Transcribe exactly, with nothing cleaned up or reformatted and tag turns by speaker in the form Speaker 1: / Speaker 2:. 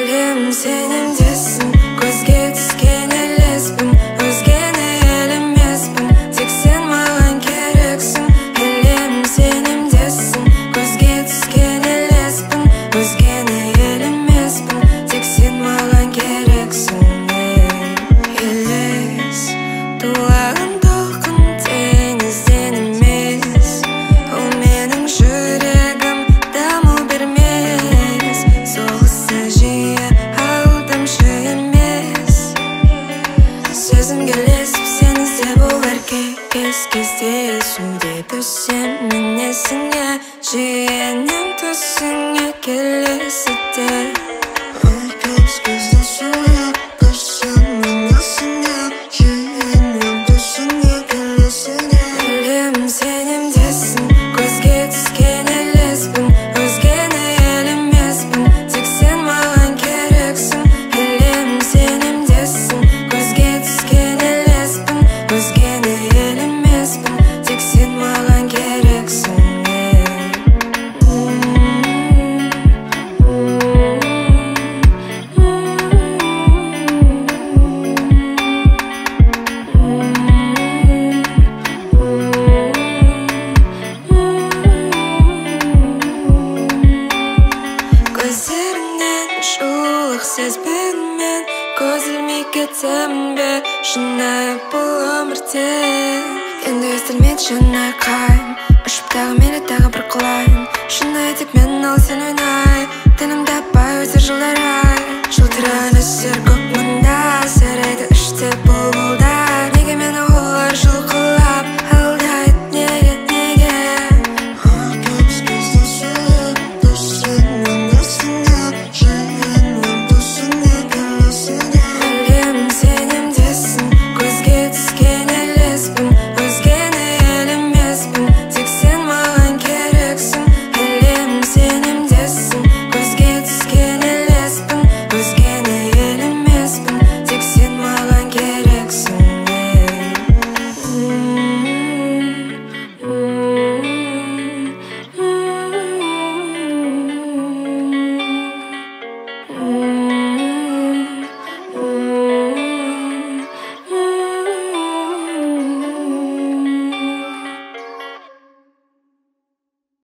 Speaker 1: Білем сен емдессің, көзге түскен елеспін, өзгені елемеспін, тек сен маған керексің. Білем сен емдессің, көзге түскен елеспін, өзгені елемеспін, тек сен маған керексің. Елес туған толқын теңізден емес, ол менің жүрегім дамыл бермес. Соғысы жиі алдамшы емес, сөзім келесіп сен іздеп олар кез кезде есімде түсем мен есіңе, жиенем түсіңе келесіде. Кез кезде суық түсем мен есіңе, жиенем түсіңе келесіде. Білем сен емдессің, көзге түскен елеспін, өзгені елемеспін, тек сен маған керексің. Білем сен емдессің, көзге түскен елеспін, өзгені елемеспін, тек сен маған керексің. Көздеріңнен шуылық сезбедім мен, көз ілмей кетемін бе шынайы бұл өмірде. Енді естілмейді шын айқайым, ұшып тағы мені тағы бір қылайын. Шынайы тек мен ал сен ойнай, тәнімді